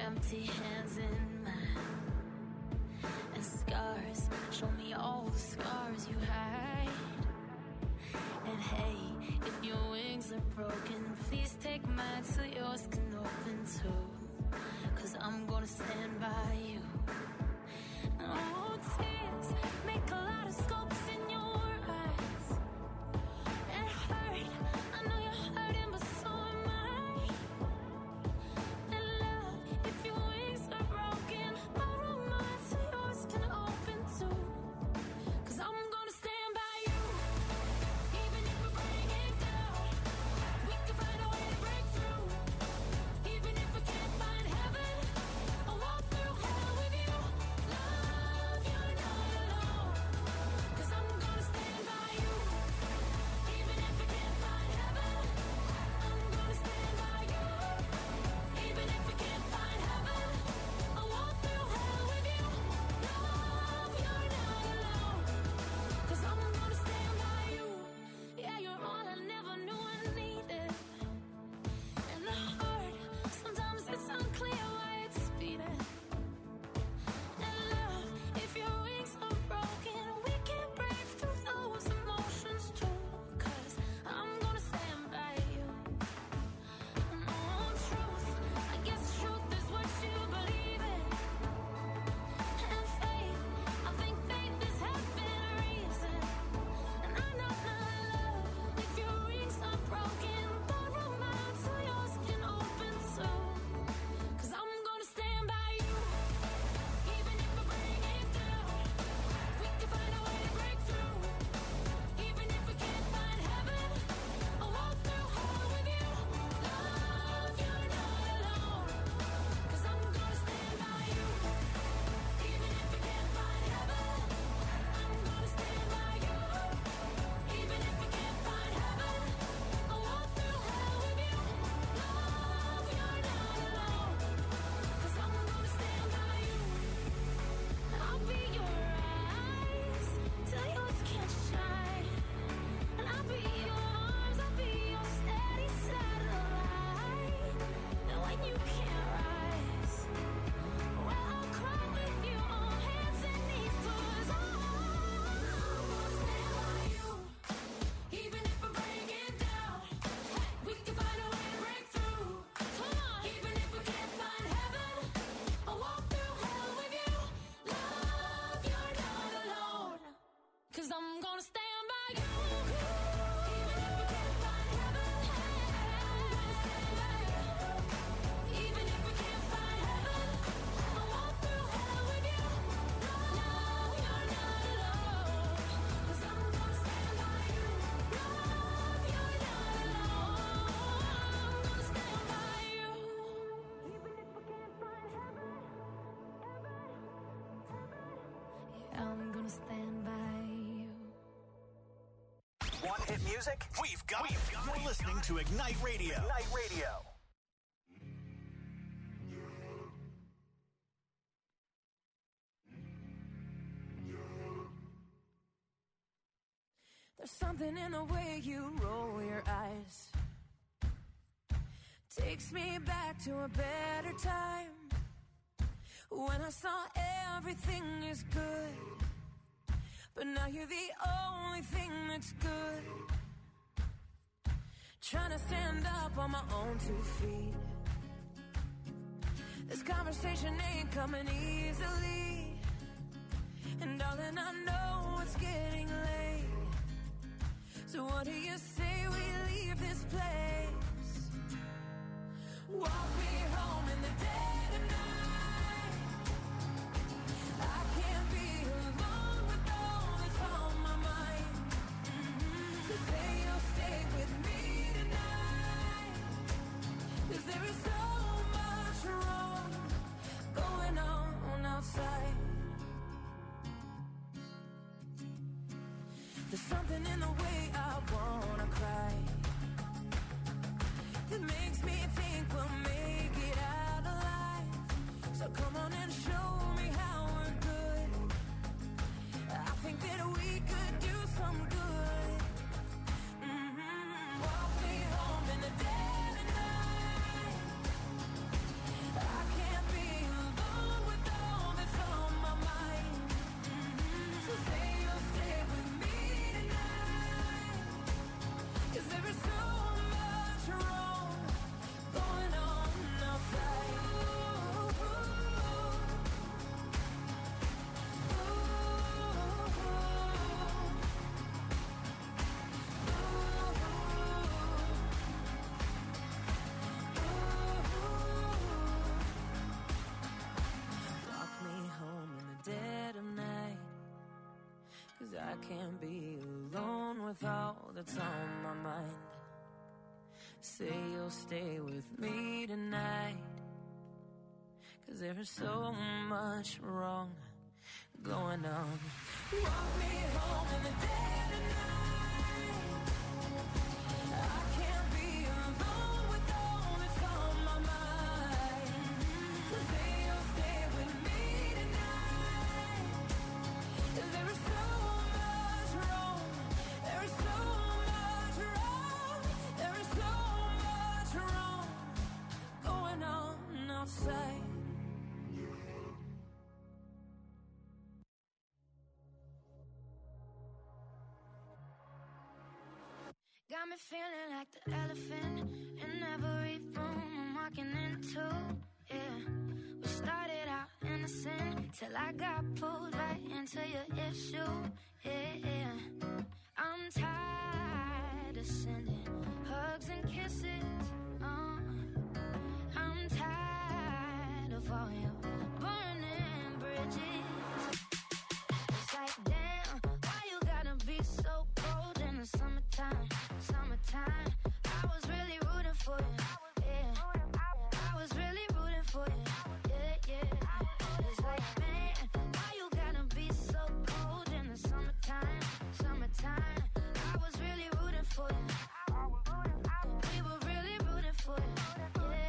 empty hands in mine, and scars, show me all the scars you hide. And hey, if your wings are broken, please take mine so yours can open too, 'cause I'm gonna stand by you. Oh, tears make a lot of scopes in your eyes. It hurt, I know you're hurting, but so am I. And love, if your wings are broken, borrow mine so yours can open too, 'cause I'm gonna stand by you. Even if we bring it down, we can find a way to break through. Even if we can't find heaven, I'll walk through hell with you. Love, you're not alone, 'cause I'm gonna stand by you. Even if we can't find heaven, I'm gonna stand by you. Even if we can't find heaven, I'll walk through hell with you. Love, you're not alone, 'cause I'm gonna stand by you. Yeah, you're all I never knew I needed. And the heart, sometimes it's unclear why it's beating. And love, if your wings are broken, we can break through those emotions too, 'cause I'm gonna stand by you. Oh, truth, I guess truth is what you believe in. And faith, I think faith is having a reason. And I know my love, if your wings are broken, borrow mine so yours can open too, 'cause I'm gonna stand by you. Even if we bring it down, we can find a way to break through. Even if we can't find heaven, I'll walk through hell with you. Love, you're not alone, 'cause I'm gonna stand by you. Even if we can't find heaven, I'm gonna stand by you. Even if we can't find heaven, I'll walk through hell with you. Love, you're not alone, 'cause I'm gonna stand by you. I'll be your eyes till yours can't shine, and I'll be your arms, I'll be your steady satellite. And when you can't rise, well, I'll cry with you on hands and knees, 'cause I'm gonna stand by you. Even if we break it down, we can find a way to break through. Come on. Even if we can't find heaven, I'll walk through hell with you. Love, you're not alone, 'cause I'm gonna stand by you. Even if we can't find heaven, I'm gonna stand by you. Even if we can't find heaven, I'll walk through hell with you. Love, you're not alone, 'cause I'm gonna stand by you. Love, you're not alone, I'm gonna stand by you. Even if we can't find heaven, yeah, I'm gonna stand by you. Want hit music? We've got it. You're listening to Ignite Radio. Ignite Radio. There's something in the way you roll your eyes, takes me back to a better time, when I saw everything is good, but now you're the only thing that's good. Trying to stand up on my own 2 feet. This conversation ain't coming easily, and darling, I know it's getting late. So what do you say we leave this place? Walk me home in the dead of night. I can't be alone with all that's on my mind. So say you'll stay with me tonight, 'cause there is so much wrong going on outside. There's something in the way I wanna cry that makes me think we'll make it out alive. So come on and show me how we're good. I think that we could do some good. Walk me home in the dead of night. I can't be I can't be alone with all that's on my mind. Say you'll stay with me tonight, 'cause there's so much wrong going on. Walk me home in the dead of night. I can't be alone with all that's on my mind. So say you'll stay with me tonight, 'cause there is so much wrong. There is so much wrong. There is so much wrong going on outside. Got me feeling like the elephant in every room I'm walking into, yeah. We started out innocent till I got pulled right into your issue, yeah. I'm tired of sending hugs and kisses, I'm tired of all your burning bridges. It's like, damn, why you gotta be so cold in the summertime? Summertime, I was really rooting for you, yeah. I was really rooting for you, yeah. It's like, man, why you gotta be so cold in the summertime? Summertime, I was really rooting for you. We were really rooting for you, yeah.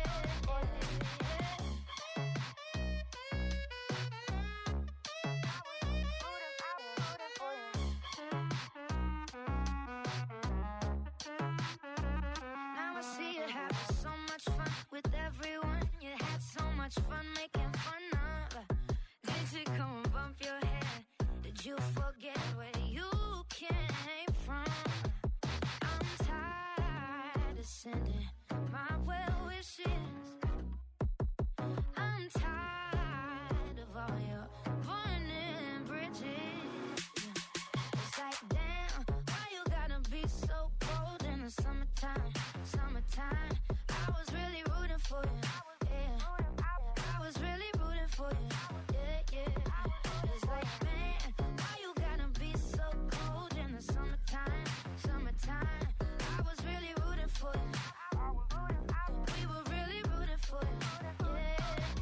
With everyone, you had so much fun making fun of. Did you come and bump your head? Did you forget where you came from? I'm tired of sending my well wishes. I'm tired of all your burning bridges. It's like, damn, why you gotta be so cold in the summertime? Summertime, I was really rooting for you, yeah. I was really rooting for you, yeah. It's like, man, why you gotta be so cold in the summertime? Summertime, I was really rooting for you. We were really rooting for you, yeah.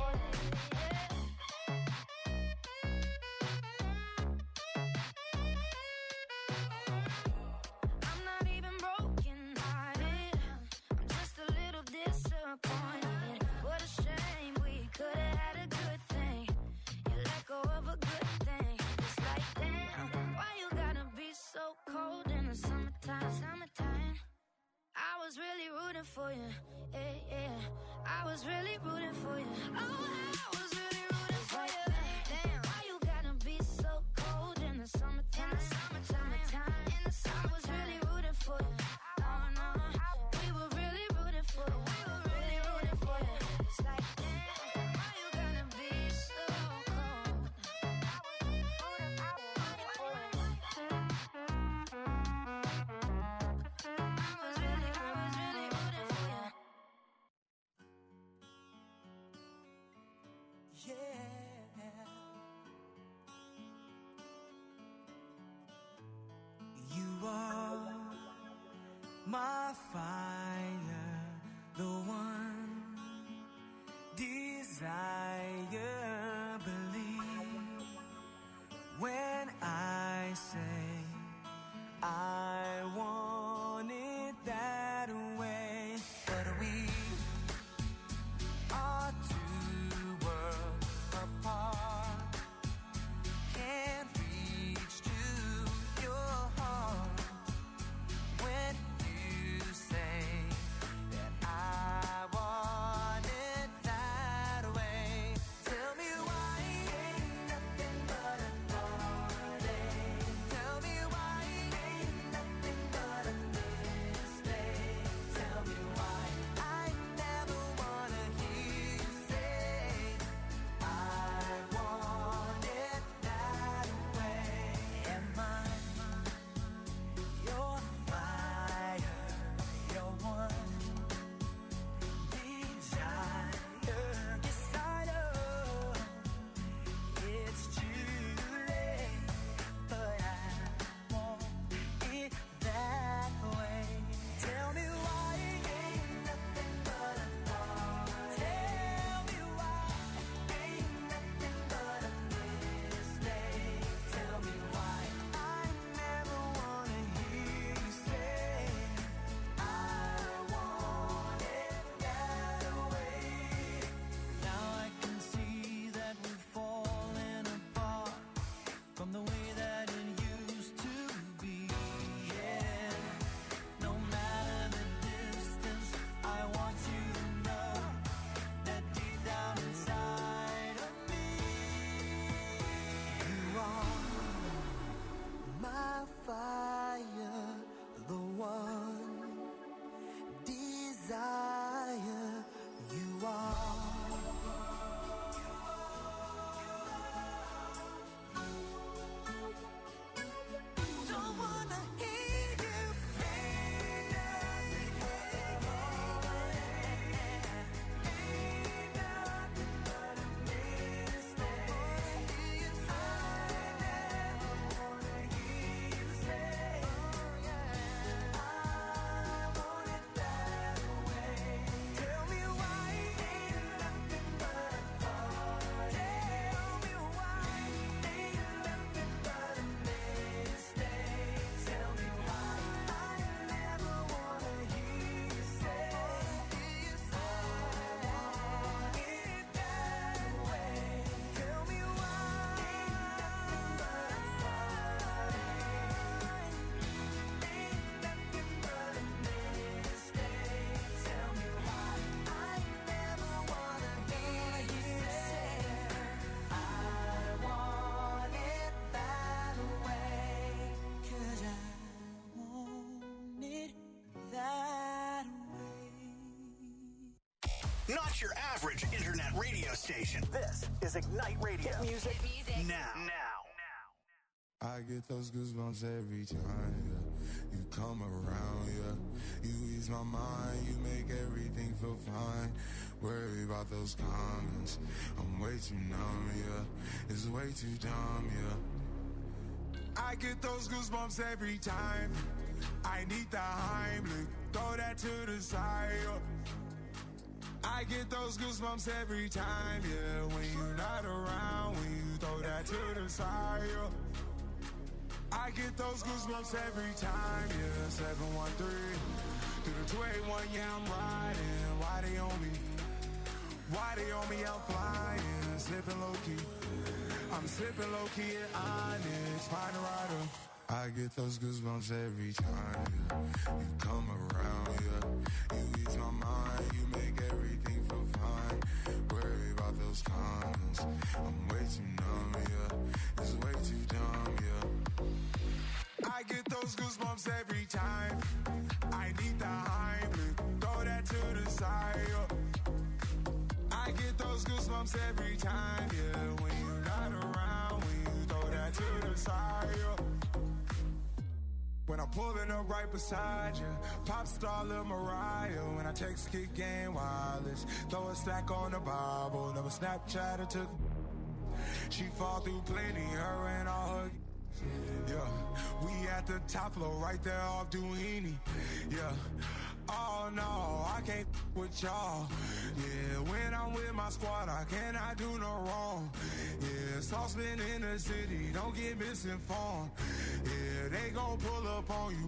I'm not even broken hearted, I'm just a little disappointed. What a shame, we could have had a good thing. You let go of a good thing. It's like, damn, why you gotta be so cold in the summertime? Summertime, I was really rooting for you, yeah. I was really rooting for you. Oh, I was really rooting for you. Damn, why you gotta be so cold in the summertime? Summertime, in the summer, I was really rooting for you. Oh no, we were really rooting for you. We were really rooting for you. It's like, damn, why you gonna be so cold? I was really rooting for you. Yeah. You are my fire, the one desire, believe when I say I want it that way. But we are two worlds apart, can't reach to your heart when you say your average internet radio station. This is Ignite Radio. Hit music now. I get those goosebumps every time, yeah. You come around, yeah. You ease my mind, you make everything feel fine. Worry about those comments, I'm way too numb, yeah. It's way too dumb, yeah. I get those goosebumps every time. I need the Heimlich, throw that to the side, yeah. I get those goosebumps every time, yeah. When you're not around, when you throw that to the side, yeah. I get those goosebumps every time, yeah. 713 through the 281, yeah, I'm riding. Why they on me? Why they on me? I'm flying, sipping low key. I'm sipping low key at Onyx, find a rider. I get those goosebumps every time, yeah. You come around, yeah. You ease my mind, you make everything feel fine. Worry about those comments, I'm way too numb, yeah. It's way too dumb, yeah. I get those goosebumps every time. I need the Heimlich, throw that to the side, yeah. I get those goosebumps every time, yeah. When you're not around, when you throw that to the side, yeah. When I'm pulling up right beside you, pop star Lil Mariah. When I text Kick Game Wireless, throw a stack on the Bible. Never Snapchat or took. She fall through plenty, her and all her. Yeah, we at the top floor, right there off Duini. Yeah, oh no, I can't with y'all. Yeah, when I'm with my squad, I cannot do no wrong. Yeah, saucepan in the city, don't get misinformed. Yeah, they gon' pull up on you.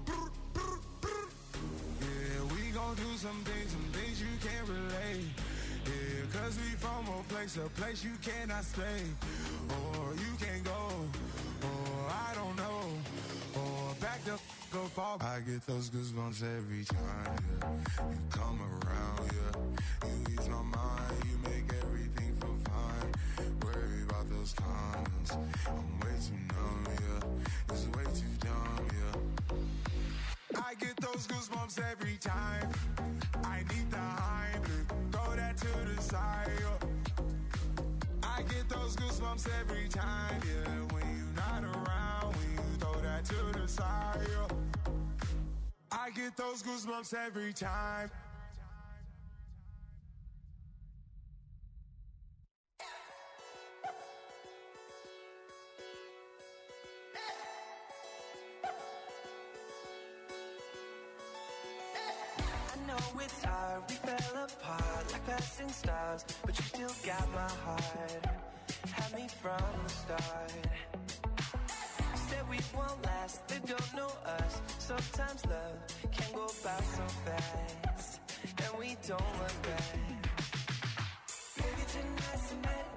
Yeah, we gon' do some things you can't relate. Yeah, cause we from a place you cannot stay. Or you can't go. I don't know, or back the f*** up. I get those goosebumps every time, yeah. You come around, yeah. You ease my mind, you make everything feel fine. Worry about those comments, I'm way too numb, yeah. It's way too dumb, yeah. I get those goosebumps every time. I need the Heimlich, throw that to the side, yeah. I get those goosebumps every time, yeah. When you're not around, when you throw that to the side, yeah. I get those goosebumps every time. I know it's hard, we fell apart like passing stars, but you still got my heart. Had me from the start. Said we won't last, they don't know us. Sometimes love can go by so fast, and we don't look back. Maybe tonight's the night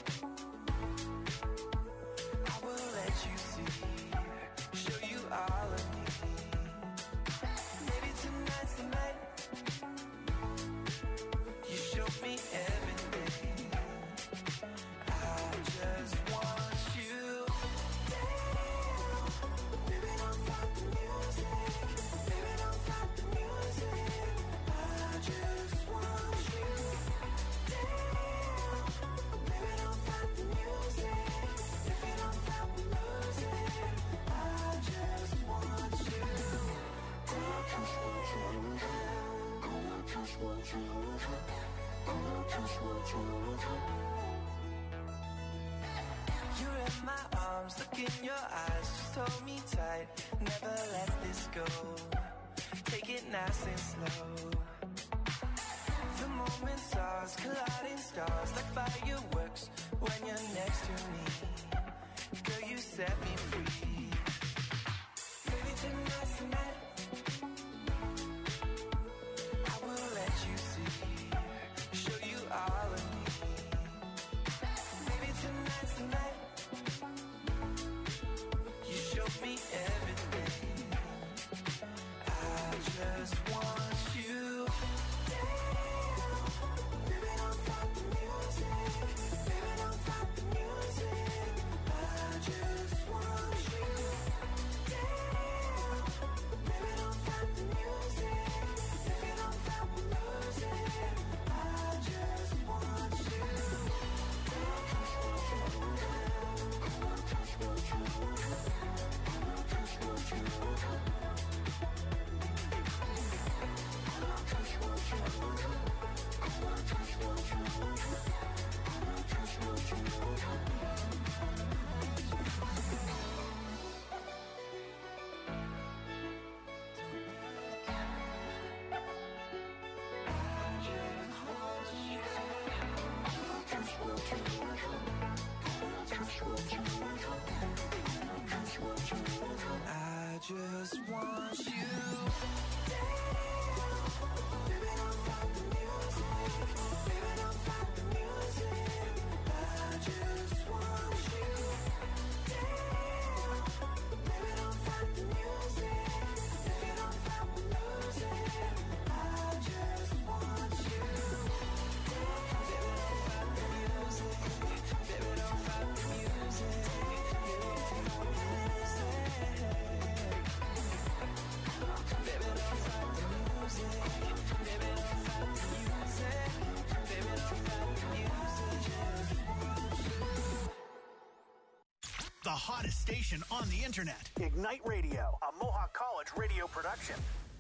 I will let you see, show you all of me. Maybe tonight's the night you show me everything. I just want you. Baby, don't stop the music. Baby, don't stop the music. I just want you. Baby, don't stop the music. If you don't stop the music, I just want you. I just want you. I just want you. I just want you. You're in my arms, look in your eyes, just hold me tight, never let this go, take it nice and slow. The moment's ours, colliding stars like fireworks when you're next to me. Girl, you set me free. Baby, tonight's the night I will let you see, show you all of me. Baby, tonight's the night you show me everything. I just want you. Baby, don't stop the music. Baby, don't stop the music. I just want just want you. Baby, don't fight the music. Baby, don't fight the music. I just want you. Baby, don't fight the music. Baby, don't fight the music. I just want you. Baby, don't fight the music. Baby, don't fight the music. The hottest station on the internet. Ignite Radio, a Mohawk College radio production.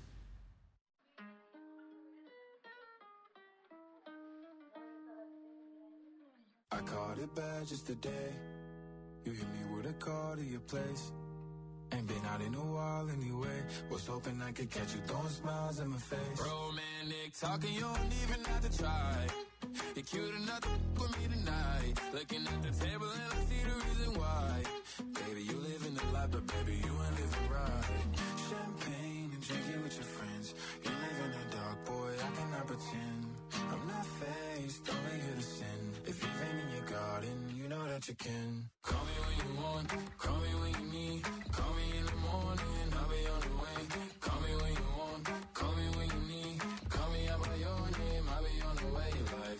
I caught it bad just today. You hit me with a call to your place. Ain't been out in a while anyway. Was hoping I could catch you throwing smiles in my face. Romantic talking, you don't even have to try. You're cute enough to with me tonight. Looking at the table and I see the reason why. Baby, you live in the life, but baby, you ain't living right. Champagne and drinking with your friends. You live in the dark, boy, I cannot pretend. I'm not faced, only here to sin. If you've been in your garden, you know that you can. Call me when you want, call me when you need. Call me in the morning, I'll be on the way. Call me when you want, call me when you need. Call me out by your name, I'll be on the way. Like,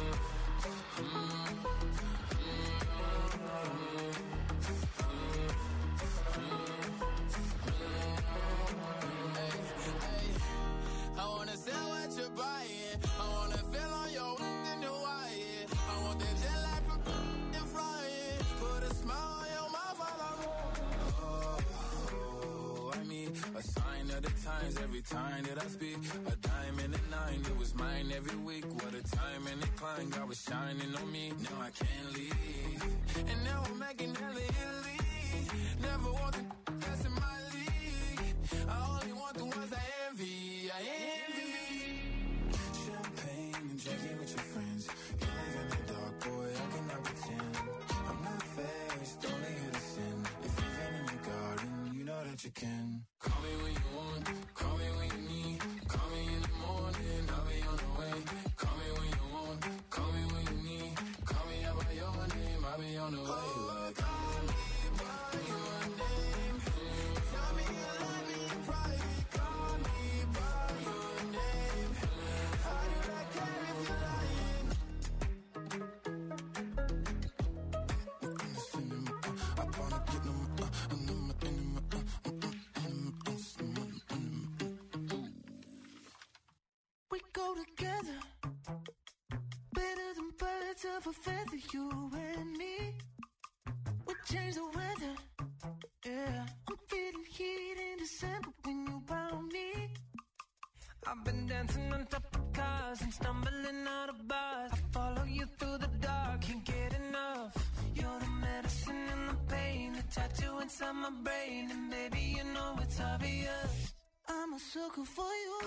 I wanna sell what you're buying. I wanna feel on your in the wire. I want that jet lag from and flying. Put a smile on your mouth while I'm I mean, a sign of the times every time that I speak. A dime and a nine, it was mine every week. What a time and a climb, God was shining on me. Now I can't leave, and now I'm making hella Italy. Never want the that's in my league. I only want the ones I envy. I envy. Champagne and drinking with your friends. You live in the dark, boy, I cannot pretend. I'm not faced, only here to sin. If you've been in your garden, you know that you can. Call me when you want, call me when you need. Call me in the morning, I'll be on the way. Call me when you want, call me when you need. Call me out by your name, I'll be on the way. Like, call me by your name. Tell me you love me in private. Call me by your name. How did I care if you're lying? I wanna get them, we go together, better than birds of a feather, you and me. We change the weather, yeah. I'm feeling heat in December when you found me. I've been dancing on top of cars and stumbling out of bars. I follow you through the dark, can't get enough. You're the medicine and the pain, the tattoo inside my brain. And baby, you know it's obvious, I'm a sucker for you.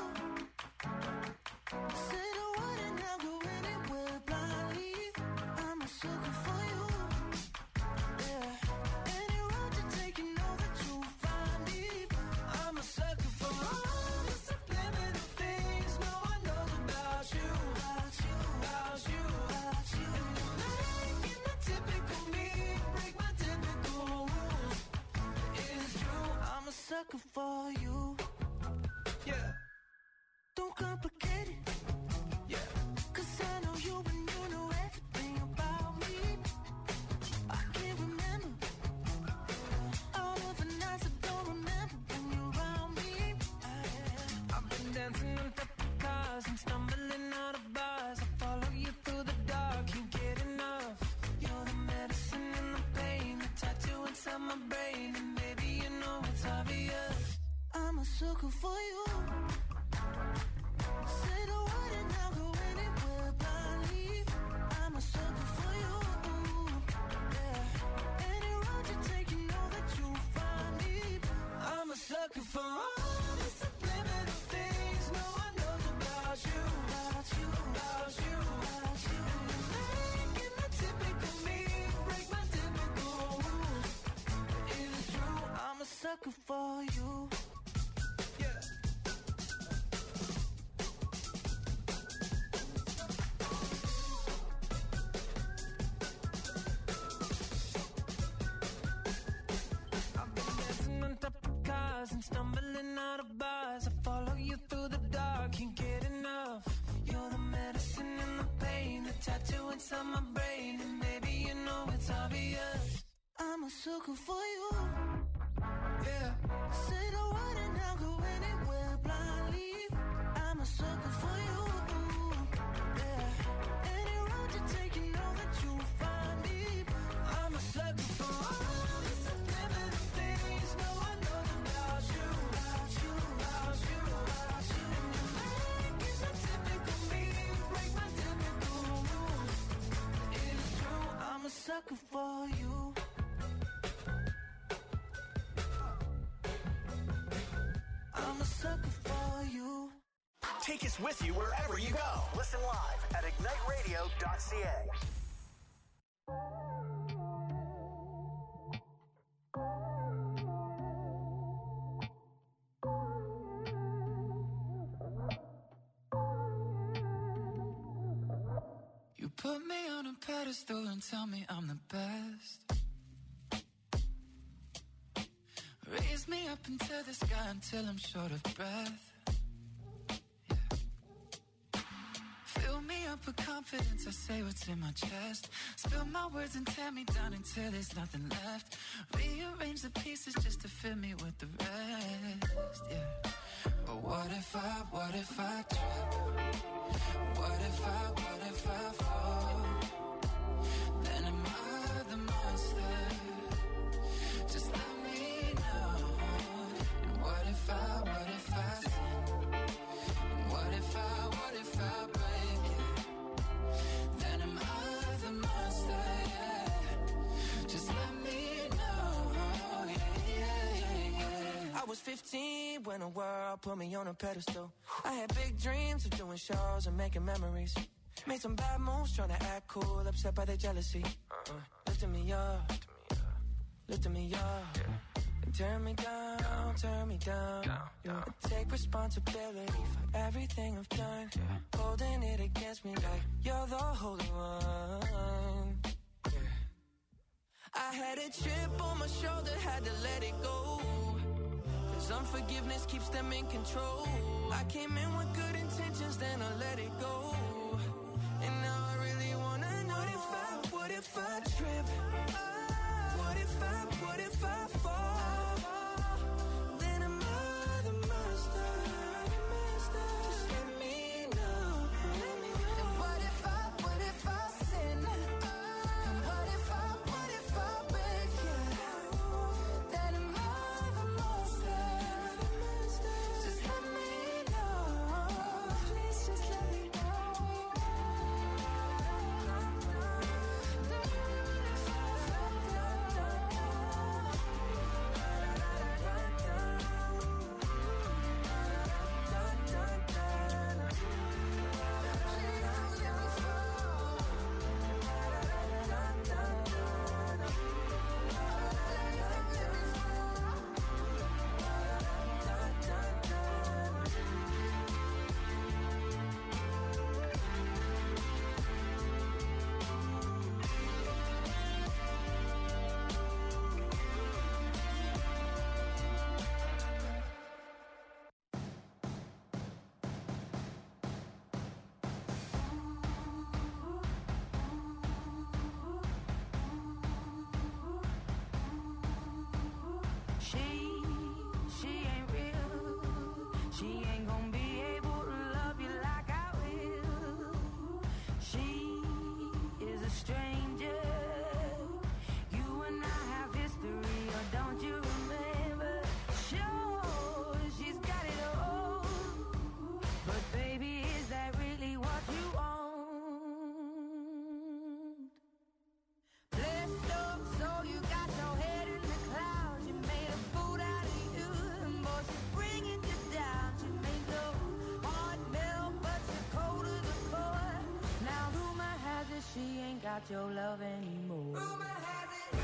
Say the word and I'll go anywhere blindly. I'm a sucker for you, yeah. Any road you take, you know that you'll find me. I'm a sucker for all the subliminal things no one knows about you, about you, about you, about you. And you're making the typical me break my typical rules. It's true, I'm a sucker for you, yeah. Don't complicate it, yeah. 'Cause I know you and you know everything about me. I can't remember all of the nights I don't remember when you're around me. I've been dancing on top of cars and stumbling out of bars. I follow you through the dark, can't get enough. You're the medicine and the pain, the tattoo inside my brain. And baby, you know it's obvious, I'm a sucker for you. Say the word and I'll go anywhere blindly. I'm a sucker for you, yeah. Any road you take, you know that you'll find me. I'm a sucker for all the subliminal things no one knows about you, about you, about you, about you. Making the typical me break my typical rules. It's true, I'm a sucker for you. scars and stumbling out of bars. I follow you through the dark, can't get enough. You're the medicine and the pain, the tattoo inside my brain. And baby, you know it's obvious, I'm a sucker for you. Yeah. Say the word and I'll go anywhere blindly. I'm a sucker for you. Yeah. Any road you take, you know that you'll find me. I'm a sucker for all the subliminal things no one knows about you. About you, about you, about you. Make it so typical me, break my typical rules. It's true, I'm a sucker for you. I'm a sucker for you. Take us with you wherever you go. Listen live at igniteradio.ca. You put me on a pedestal and tell me I'm the best. Raise me up into the sky until I'm short of breath. Yeah. Fill me up with confidence, I say what's in my chest. Spill my words and tear me down until there's nothing left. Rearrange the pieces just to fill me with the rest. Yeah. But what if I trip? What if I fall? Then am I the monster? Just let me know. And what if I sin? And what if I break it? Then am I the monster? Yeah. Just let me know. Yeah. I was 15 when the world put me on a pedestal. I had big dreams of doing shows and making memories. Made some bad moves trying to act cool, upset by their jealousy. Lifting me up, lifting me up. And turn me down, turn me down. I take responsibility for everything I've done. Holding it against me like you're the holy one. I had a chip on my shoulder, had to let it go. Cause unforgiveness keeps them in control. I came in with good intentions, then I let it go. And now I really wanna know, what if I trip? What if I fall? Then am I the monster? Just let me know. And what if I sin? And what if I break it? Then am I the monster? Just let me know. Please just let me know. She ain't real. She ain't gonna be able to love you like I will. She is a stranger. You and I have history, or don't you remember? Sure, she's got it all. But baby, is that really what you want? Blessed up, so you got your head in the clouds. You made a fool out of you, and boy, she's bringing you down. She made your heart melt, but you're cold to the core. Now rumor has it she ain't got your love anymore. Rumor has it.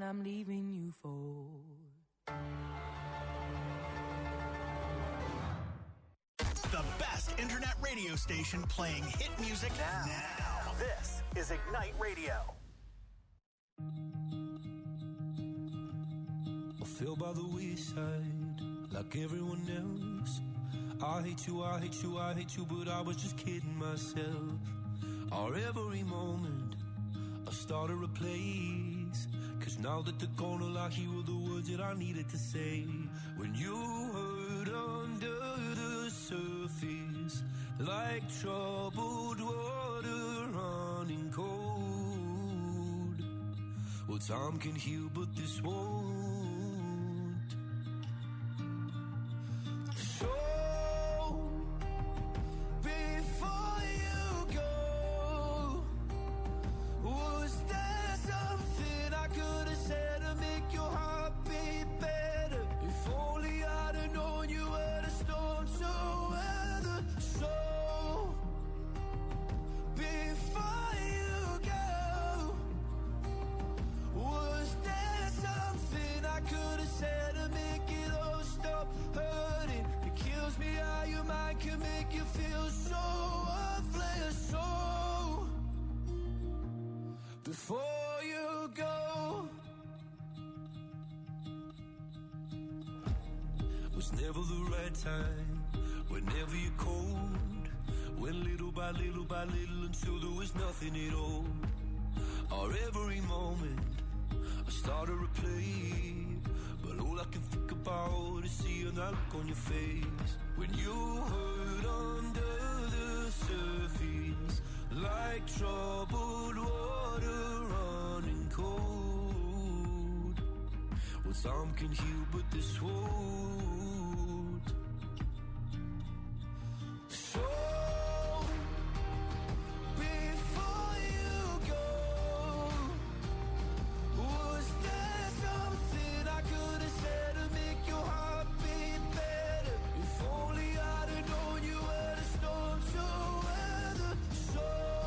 I'm leaving you for. The best internet radio station playing hit music now. This is Ignite Radio. I fell by the wayside like everyone else. I hate you, I hate you, I hate you, but I was just kidding myself. Our every moment I started a place, 'cause now that they're gone, I hear all the words that I needed to say. When you hurt under the surface, like troubled water running cold. Well, time can heal, but this won't. So before you go, was there something I could have said to make your heart beat better? If only I'd have known you were the storm to weather. So before you go, was there something I could have said to make it all stop hurting? It kills me how your mind can make you feel so worthless. So before you go, was never the right time, whenever you're cold, went little by little by little until there was nothing at all. Our every moment I started to play, but all I can think about is seeing that look on your face. When you hurt under the surface, like troubled water running cold. Well, some can heal, but this won't. So before you go, was there something I could have said to make your heart beat better? If only I'd have known you were the storm to weather. So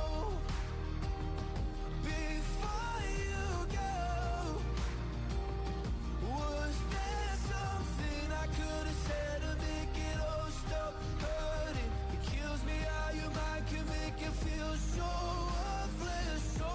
before you go, was there something I could have said to make it all stop hurting? It kills me how your mind can make you feel so worthless. So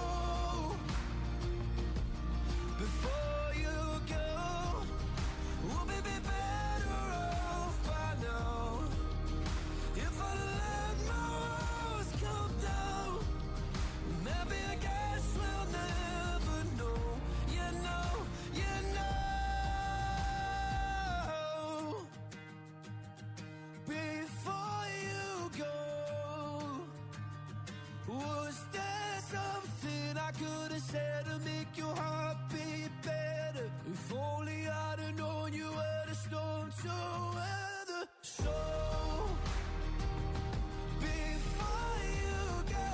before you go, we'll be better off by now. If I let my walls come down, maybe I guess we'll never know. You know, you know. Before you go, was there something I could have said to make your heart beat better? If only I'd have known you were the storm to weather. So before you go,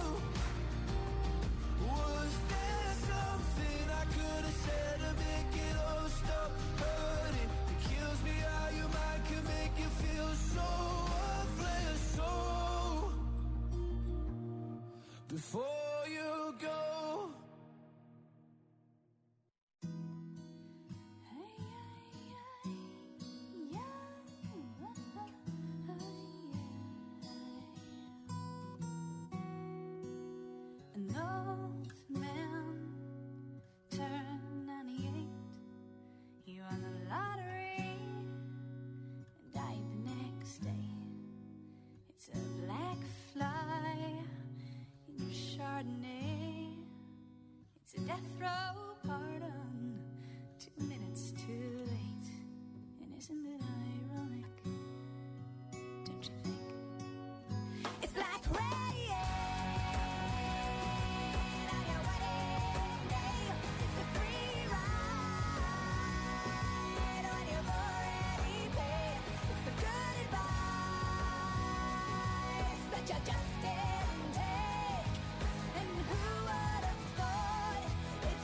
was there something I could have said to make it all stop hurting? It kills me how your mind can make you feel so worthless. So before you go. An old man turned 98. He won the lottery and died the next day. It's a black fly in your Chardonnay. It's a death row pardon, 2 minutes too late. And isn't it ironic? Don't you think? It's like rain on your wedding day. It's a free ride on your already paid. It's the good advice that you just didn't take. And who would have thought it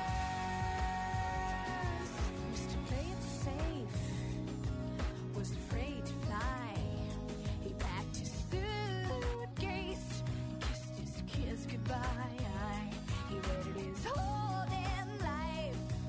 figures? Mr. Play It Safe was afraid to fly. He packed his suitcase, kissed his kids goodbye. He waited his whole damn life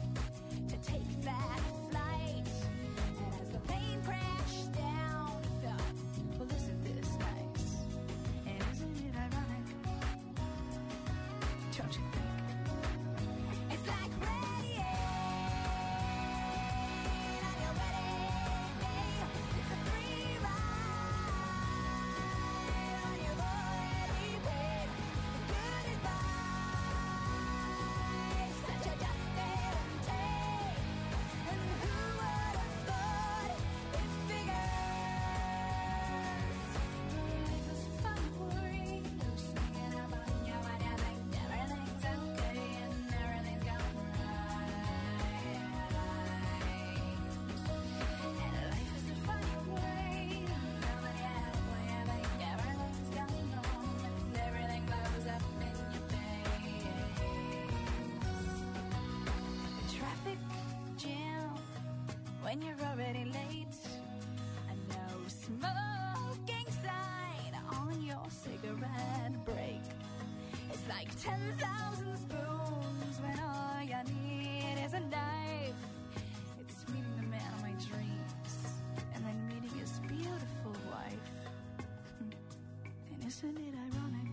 when you're already late. I know smoking sign on your cigarette break. It's like 10,000 spoons when all you need is a knife. It's meeting the man of my dreams and then meeting his beautiful wife. And isn't it ironic?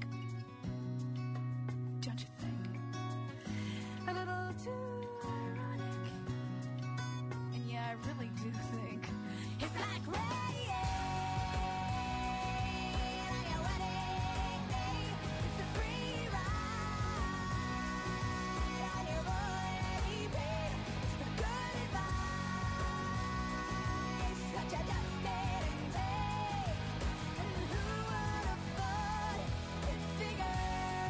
Don't you think? A little too ironic. And yeah, I really do think it's like rain on your wedding day. It's a free ride on your already paid. It's the good advice that you just didn't take. And who would have thought it figured?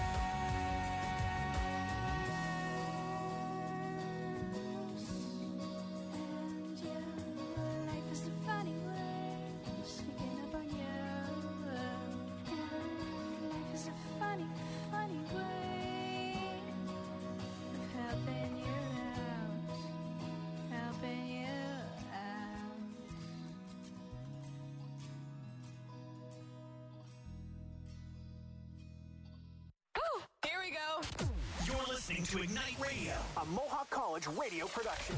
And yeah, life is a funny way, sneaking up on you. Yeah, life is a funny, funny way of helping you out, helping you out. Here we go. You're listening to Ignite Radio, a Mohawk College radio production.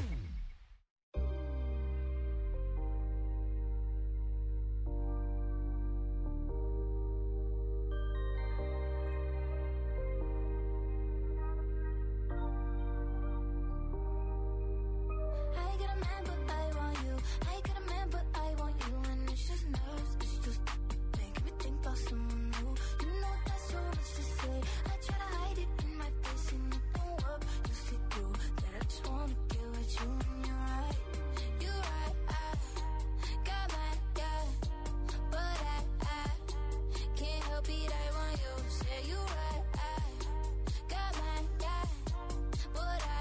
I got a man, but I want you. I got a man, but I want you. And it's just nerves, it's just making me think about someone new. You know that's so much to say. I try to hide it in my face and it don't work. You see through that I just wanna get with you. And you're right, you're right. I got my guy, but I can't help it. I want you. Say you're right. I got my guy, but I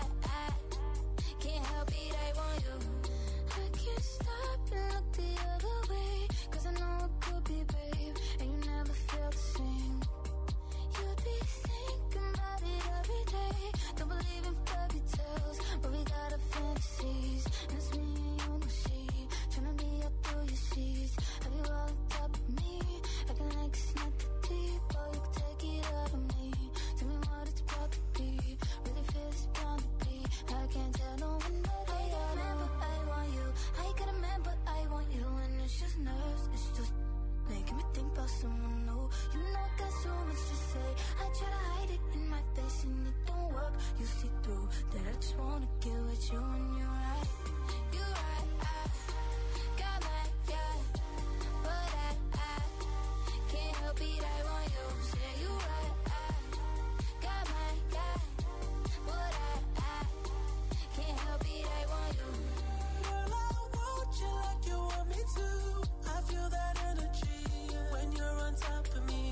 can't help it. I want you. I can't stop and look the other way, 'cause I know it could be, babe, and you never feel the same. You'd be thinking about it every day. Don't believe in fairy tales, but we got our fantasies. And it's me and you, no see. Tryna be up through your sheets. Have you all on top of me? Acting like it's not that deep. Oh, you can take it out of me. Tell me what it's about to be. Really feel it's bound to be. I can't tell no one, but I got a man, but I want you. I got a man, but I want you. And it's just nerves, it's just making me think about someone new. You know I got so much to say. I try to hide it in my face and it don't work. You see through that I just wanna get with you. And you're right, you're right. I got my guy, but I can't help it. I want you. Say you're right. I got my guy, but I can't help it. I want you. Girl, I want you like you want me to. I feel that energy when you're on top of me.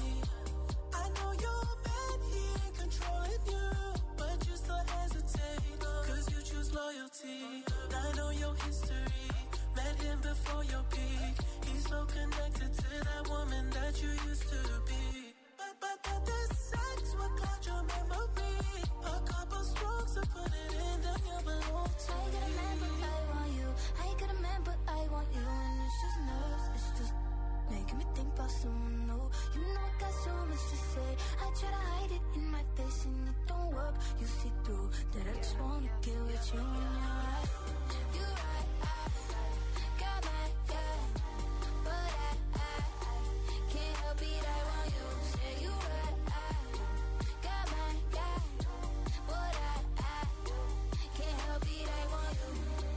I know your man, he ain't controlling you, but you still hesitate, 'cause you choose loyalty. I know your history, met him before your peak. He's so connected to that woman that you used to be. But the sex will cloud your memory. A couple strokes to put it in, then you belong to I got a man, but I want you. I got a man, but I want you. And it's just nerves, it's just making me think about someone new. You know I got so much to say. I try to hide it in my face and it don't work. You see through that I just wanna get with you. And you're right, you're right. I got my guy, but I can't help it. I want you. Say you're right. I got my guy, but I can't help it. I want you.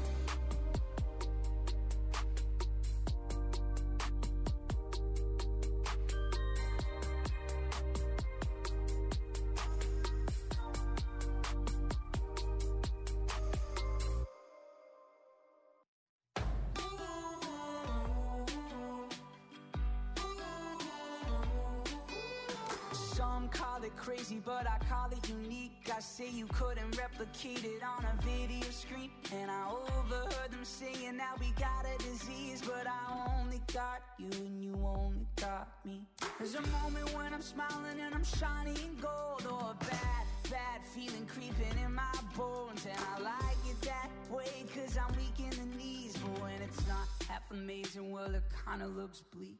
Some call it crazy, but I call it unique. I say you couldn't replicate it on a video screen. And I overheard them saying that we got a disease, but I only got you and you only got me. There's a moment when I'm smiling and I'm shining gold, or a bad feeling creeping in my bones. And I like it that way, 'cause I'm weak in the knees. But when it's not half amazing, well, it kinda looks bleak.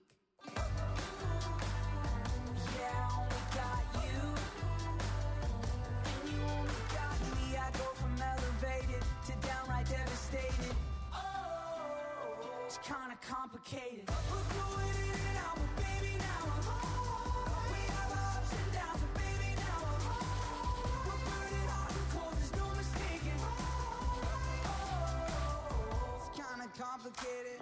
Yeah, I only got you, and you only got me. I go from elevated to downright devastated. Oh, it's kinda complicated. We're going in and out, but baby, now I'm home. We have our ups and downs, but baby, now I'm home. We're burning hot and cold, there's no mistaking. Oh, it's kinda complicated.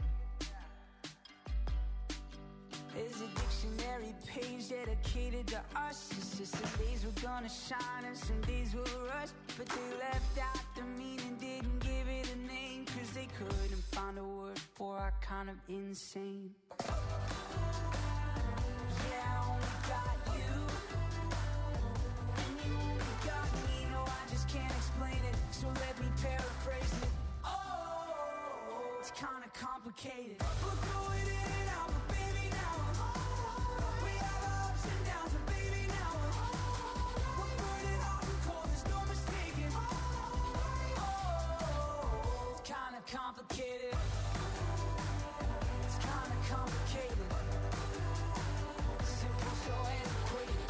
There's a dictionary page dedicated to us. It's just some days we're gonna shine and some days we'll rush. But they left out the meaning, didn't give it a name, 'cause they couldn't find a word for our kind of insane. Yeah, I only got you, and you only got me. No, I just can't explain it, so let me paraphrase it. Oh, it's kinda complicated. We're going in and out, but baby, now I'm home. We have our ups and downs, but baby, now I'm home. We're burning hot and cold, there's no mistaking. Oh, it's kinda complicated. It's kinda complicated. Simple, so antiquated.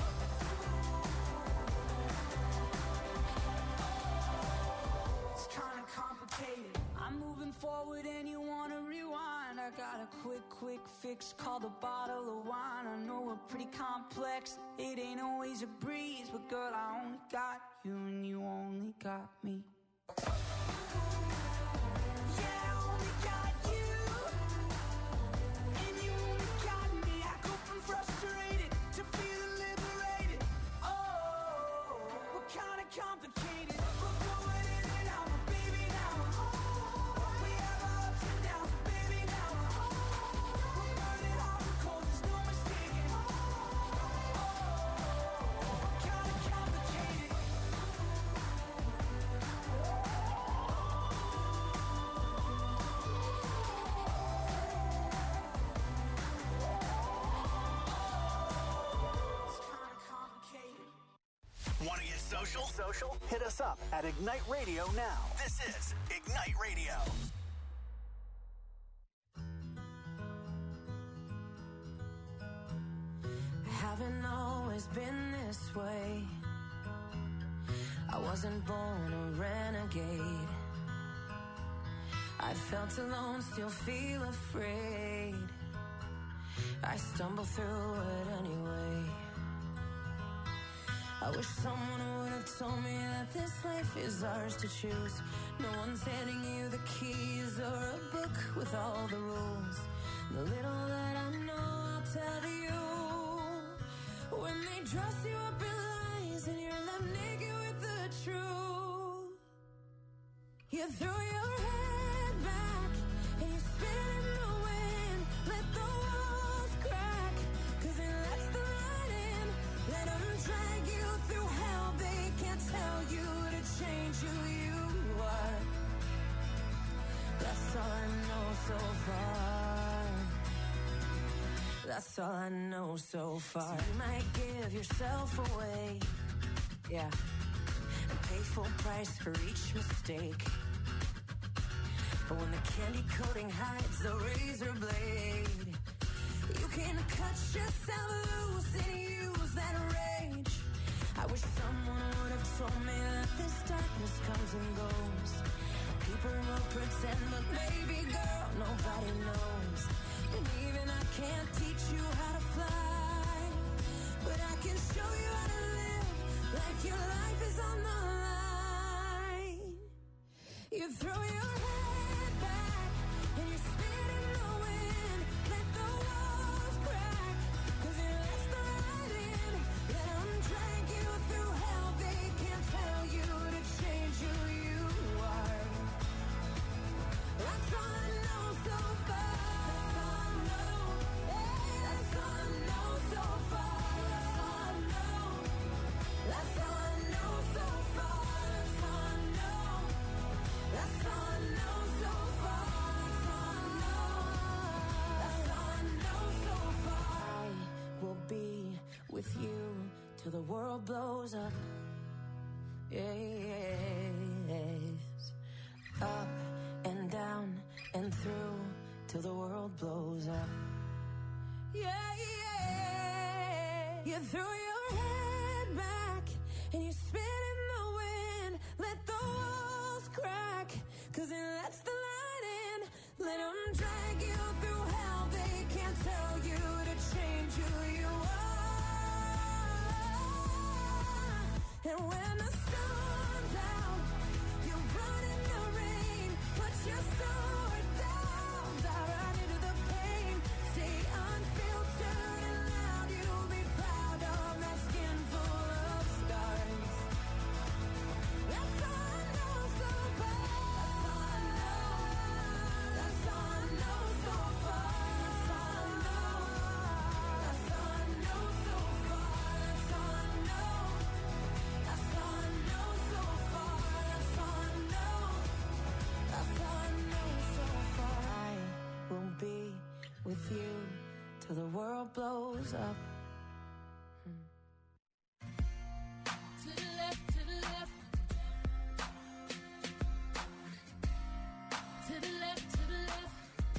It's kinda complicated. I'm moving forward and you wanna rewind. I got a quick fix called a bottle of wine. I know we're pretty complex, it ain't always a breeze, but girl, I only got you and you only got me. Yeah, I only got you, and you only got me. I go from frustrated to feeling liberated. Oh, we're kinda complicated. We're going in and out, but baby, now I'm home. We have our ups and downs, but baby, now I'm home. We're burning hot and cold, there's no mistaking. Oh, kinda complicated. It's kinda complicated. Want to get social? Hit us up at Ignite Radio now. This is Ignite Radio. Haven't always been this way. I wasn't born a renegade. I felt alone, still feel afraid. I stumble through it anyway. I wish someone would have told me that this life is ours to choose. No one's handing you the keys or a book with all the rules. The little that I know, I'll tell to you. When they dress you up in lies and you're left naked with the truth, you throw your head back and you spin in the wind. Let the walls crack, 'cause it lets the light in. Let them drag you through hell. They can't tell you to change who you are. That's all I know so far. That's all I know so far. So you might give yourself away, yeah, and pay full price for each mistake. But when the candy coating hides the razor blade, you can cut yourself loose and use that rage. I wish someone would have told me that this darkness comes and goes. People will pretend, but baby girl, nobody knows. And even I can't teach you how to fly, but I can show you how to live like your life is on the line. You throw your head back and you spin in the wind. Let the walls crack, 'cause it lets the light in. Let them drag you through hell. They can't tell you to change who you are. That's all I know so far. That's all I know. That's all I know so far. That's all I know. That's all I know so far. That's all I know. That's all I know so far. That's all I know. That's all I know so far. I will be with you till the world blows up. Yes. Up and down, and through till the world blows up. Yeah, yeah. You threw your head back and you spit in the wind. Let the walls crack, 'cause it lets the light in. Let them drag you through hell. They can't tell you to change who you are. And when the storm's out, you run in the rain. Put your sword down, dive right into the pain. Stay unfiltered and loud. You'll be proud of that skin full of scars. That's all I know so far. That's all I know so far. That's all I know. That's all I know so far. That's all I know. That's all I know so far. That's all I know. That's all I know so far. I will be with you till the world blows up. To the left, to the left. To the left, to the left.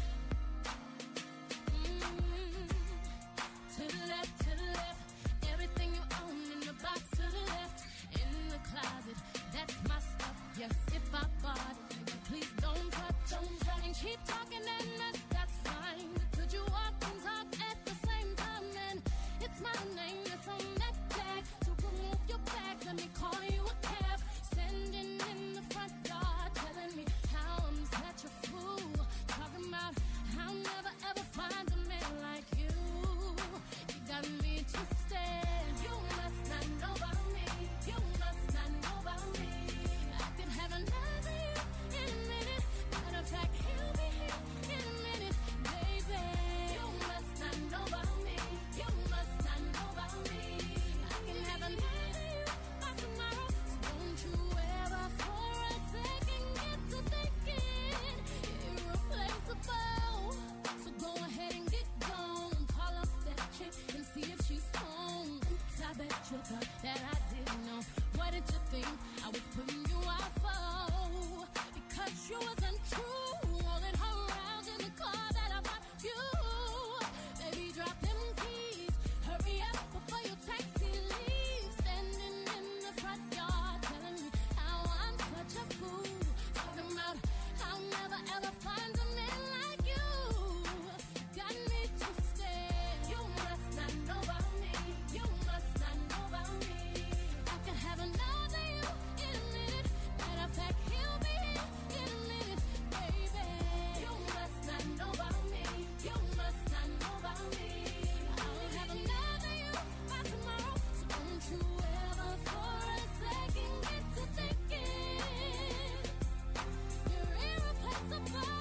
To the left, to the left. Everything you own in the box to the left. In the closet, that's my stuff. Yes, if I bought it, please don't touch. And keep talking and that's fine. But could you walk and talk at the same time? And it's my name that's on that tag. So remove your bag, let me call you a cab. Standing in the front yard, telling me how I'm such a fool. Talking about how I'll never ever find a man like you. You got me twisted. You must not know about me. You must not know about me. I could have another you in a minute. Matter of fact, he'll be here in a minute, baby. You must not know about me. You must not know about me. I can have another you by tomorrow. So don't you ever for a second get to thinking irreplaceable. So go ahead and get gone. Call up that chick and see if she's home. Oops, I bet you thought that I didn't know. What did you think I was putting you out for? Because you wasn't true. Rolling her around in the car that I bought you. Baby, drop them keys. Hurry up before your taxi leaves. Standing in the front yard, telling me how I'm such a fool. Talking about how I'll never ever find a man like you. Got me twisted. You must not know about me. You must not know about me. I could have another you in a minute. Matter of fact, he'll be here in a minute, baby. You must not know about me. You must not know about me. I'll have another you by tomorrow. So don't you ever for a second get to thinking you're irreplaceable.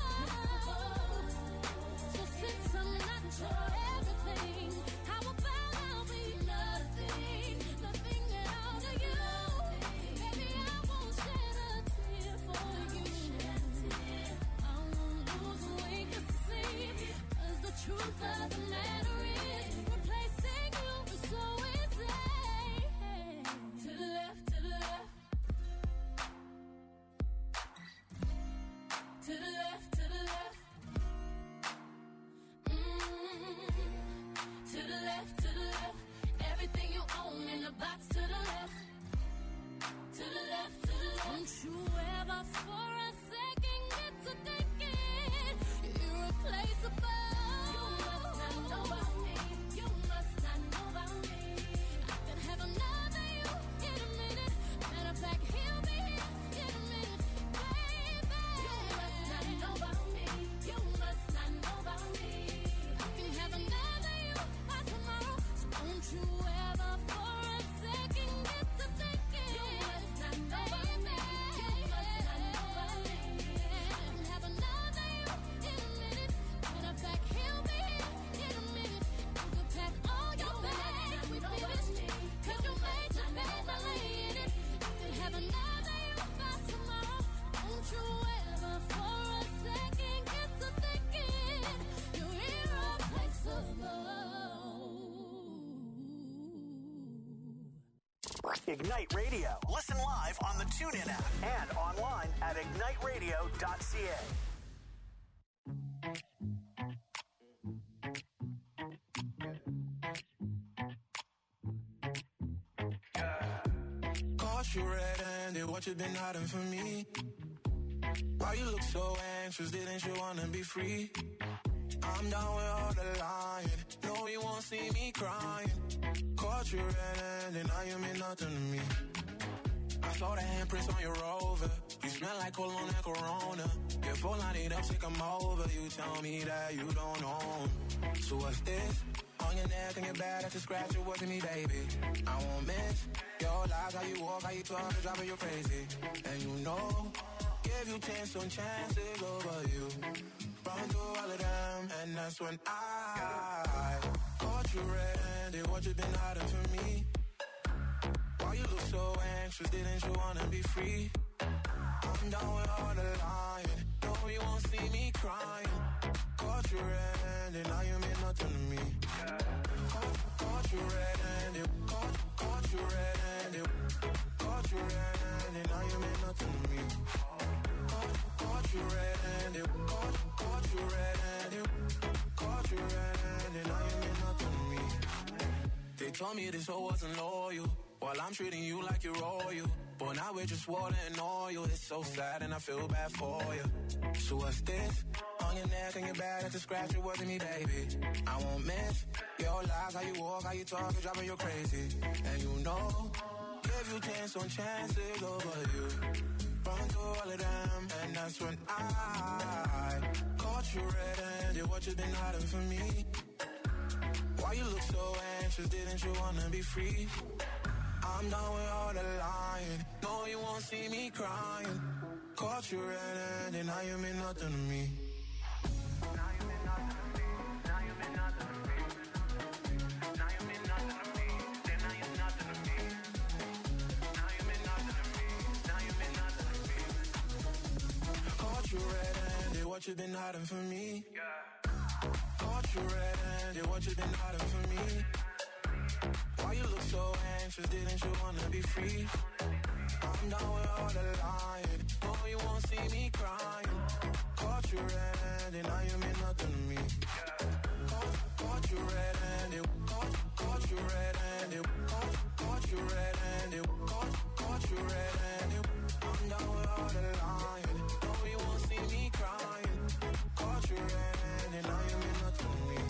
So since I'm not your everything, how about I'll be nothing, nothing at all to you? Baby, I won't shed a tear for you. I won't lose weight to sleep, 'cause the truth of the matter is replacing you is so easy. To the left, to the left. To the left, to the left. To the left, to the left. Everything you own in the box to the left. To the left, to the left. Don't you ever for a second get to thinking you're irreplaceable. You must not know about me. You must not know about me. I could have another you in a minute. Matter of fact, he'll be here in a minute, baby. You must not know about me. You must not know about me. I can have another you by tomorrow. So don't you ever for a second get to thinking you must not know about me. You must not know about me. I can have another you in a minute. Matter of fact, he'll be here in a minute. You can pack all your bags with me, 'cause you made your bed by laying it. I can have another you by tomorrow. Don't you ever for a second get to thinking you're irreplaceable. Ignite Radio. Listen live on the TuneIn app and online at igniteradio.ca. Caught you red-handed, what you been hiding from me? Why you look so anxious, didn't you wanna be free? I'm down with all the lying, no you won't see me crying. Caught you red-handed, now you mean nothing to me. I saw the handprints on your Rover, you smell like cologne and Corona. Your phone line it up, sick I'm over, you tell me that you don't own. So what's this? On your neck and your back, that's a scratch, it wasn't me, baby. I won't miss your lies, how you walk, how you talk, it's driving you crazy. And you know, give you chance on chances over you. Run through all of them, and that's when I caught you red-handed, what you been hiding from me? Why you look so anxious, didn't you wanna be free? I'm down with all the lying, no you won't see me crying. Caught you red-handed, now you mean nothing to me. Caught you red-handed, caught you red-handed, caught you red-handed, now you mean nothing to me. Caught you red-handed, caught you red-handed, caught you red-handed, now you mean nothing to me. They told me this hoe wasn't loyal, while I'm treating you like you're royal. But now we're just water and oil. It's so sad and I feel bad for you. So what's this? On your neck and your back, that's a scratch, it wasn't me, baby. I won't miss your lies, how you walk, how you talk, it's driving you crazy. And you know, give you chance on chances over you. Run through all of them, and that's when I caught you red-handed, what you been hiding from me? Why you look so anxious, didn't you wanna be free? I'm done with all the lying, no you won't see me crying. Caught you red-handed, now you mean nothing to me. Now you mean nothing to me, now you mean nothing to me. Now you mean nothing to me, then now you're nothing to me. Now you mean nothing to me, now you mean nothing to me. Caught you red-handed, what you been hiding from me? Caught you red-handed, what you been hiding from me? Why you look so anxious, didn't you wanna be free? I'm down with all the lying, no you won't see me crying. Caught you red-handed, now you mean nothing to me. Caught you red-handed, caught you red-handed, caught you red-handed, caught you red-handed. I'm down with all the lying, no you won't see me crying. Caught you red-handed, now you mean nothing to me.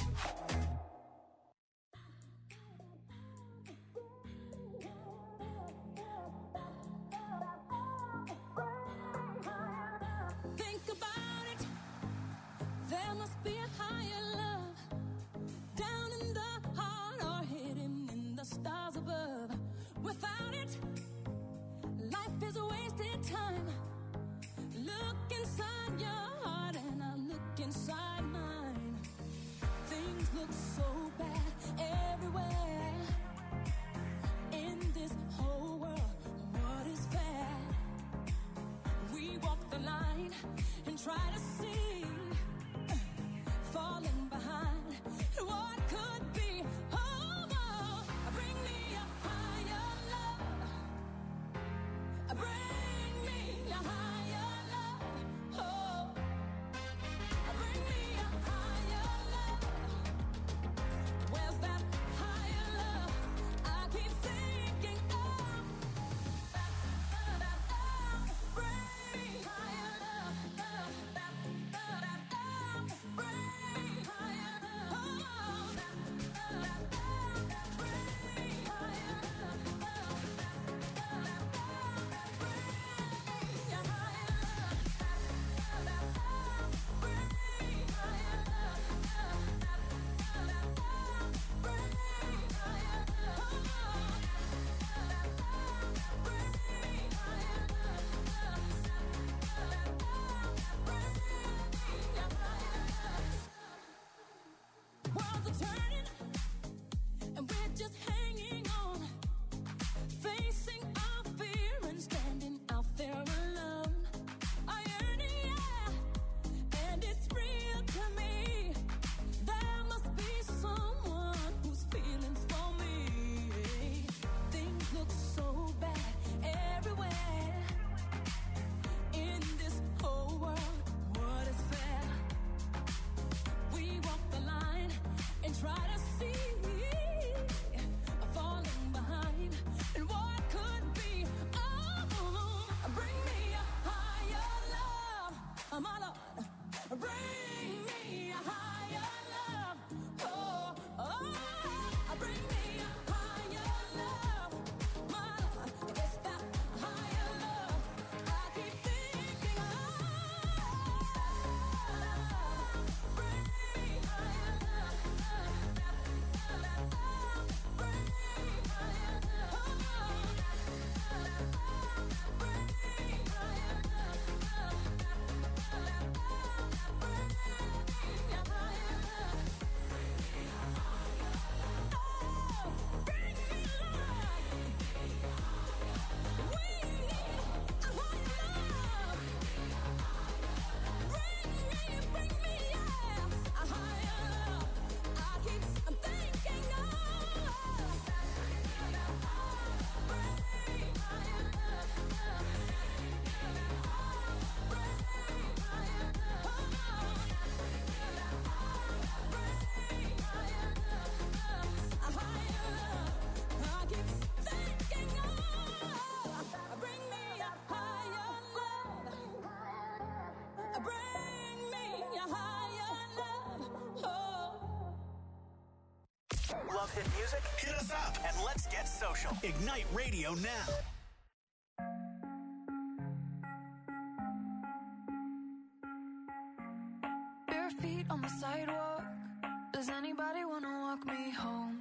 Think about it. There must be a higher love down in the heart or hidden in the stars above. Without it, life is a wasted time. Look inside your heart and I look inside mine. Things look so bad everywhere. In this whole world, what is fair? We walk the line and try to see, falling behind what could be. Oh, oh, bring me a higher love. Bring me a higher love. Oh, bring me a higher love. Where's that higher hit music? Hit us up and let's get social. Ignite Radio now. Bare feet on the sidewalk. Does anybody want to walk me home?